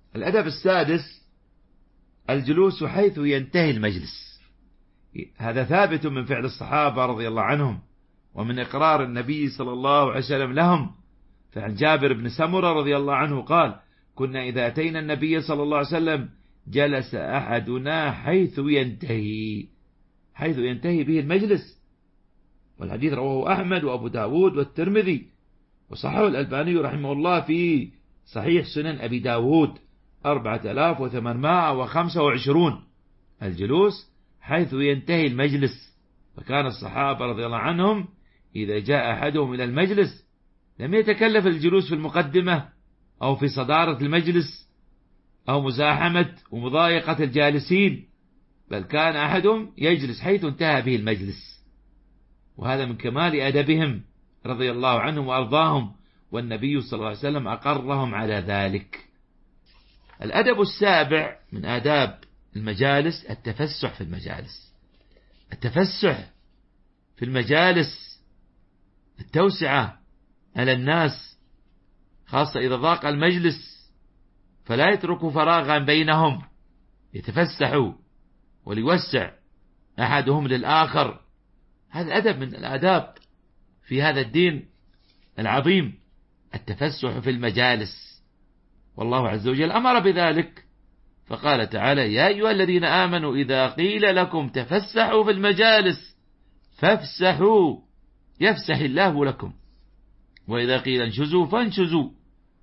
الأدب السادس الجلوس حيث ينتهي المجلس. هذا ثابت من فعل الصحابة رضي الله عنهم ومن إقرار النبي صلى الله عليه وسلم لهم. فعن جابر بن سمرة رضي الله عنه قال: كنا إذا أتينا النبي صلى الله عليه وسلم جلس أحدنا حيث ينتهي به المجلس. والحديث رواه أحمد وأبو داود والترمذي، وصححه الألباني رحمه الله في صحيح سنن أبي داود 4825. الجلوس حيث ينتهي المجلس. فكان الصحابة رضي الله عنهم إذا جاء أحدهم إلى المجلس لم يتكلف الجلوس في المقدمة أو في صدارة المجلس أو مزاحمة ومضايقة الجالسين، بل كان أحدهم يجلس حيث انتهى به المجلس. وهذا من كمال أدبهم رضي الله عنهم وأرضاهم، والنبي صلى الله عليه وسلم أقرهم على ذلك. الأدب السابع من آداب المجالس التفسح في المجالس. التفسح في المجالس، التوسعة على الناس، خاصة إذا ضاق المجلس، فلا يتركوا فراغا بينهم، يتفسحوا وليوسع أحدهم للآخر. هذا أدب من الآداب في هذا الدين العظيم، التفسح في المجالس. والله عز وجل أمر بذلك، فقال تعالى: يا أيها الذين آمنوا إذا قيل لكم تفسحوا في المجالس فافسحوا يفسح الله لكم، وإذا قيل انشزوا فانشزوا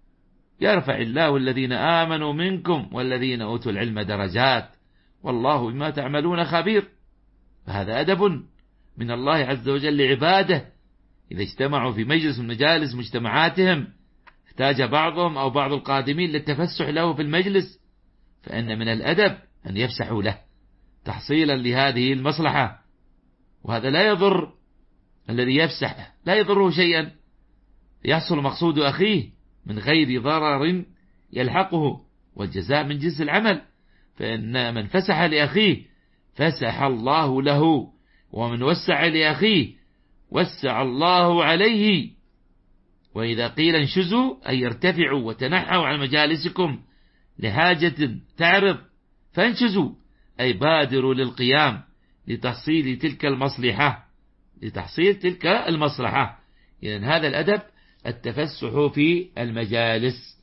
يرفع الله الذين آمنوا منكم والذين أوتوا العلم درجات والله بما تعملون خبير. فهذا أدب من الله عز وجل لعباده. إذا اجتمعوا في مجلس من مجالس مجتمعاتهم احتاج بعضهم أو بعض القادمين للتفسح له في المجلس، فإن من الأدب أن يفسحوا له تحصيلا لهذه المصلحة. وهذا لا يضر الذي يفسح، لا يضره شيئا، يحصل مقصود أخيه من غير ضرر يلحقه، والجزاء من جنس العمل. فإن من فسح لأخيه فسح الله له، ومن وسع لأخيه وسع الله عليه. وإذا قيل انشزوا أي ارتفعوا وتنحوا عن مجالسكم لحاجة تعرض فانشزوا أي بادروا للقيام لتحصيل تلك المصلحة. إذن هذا الأدب التفسح في المجالس.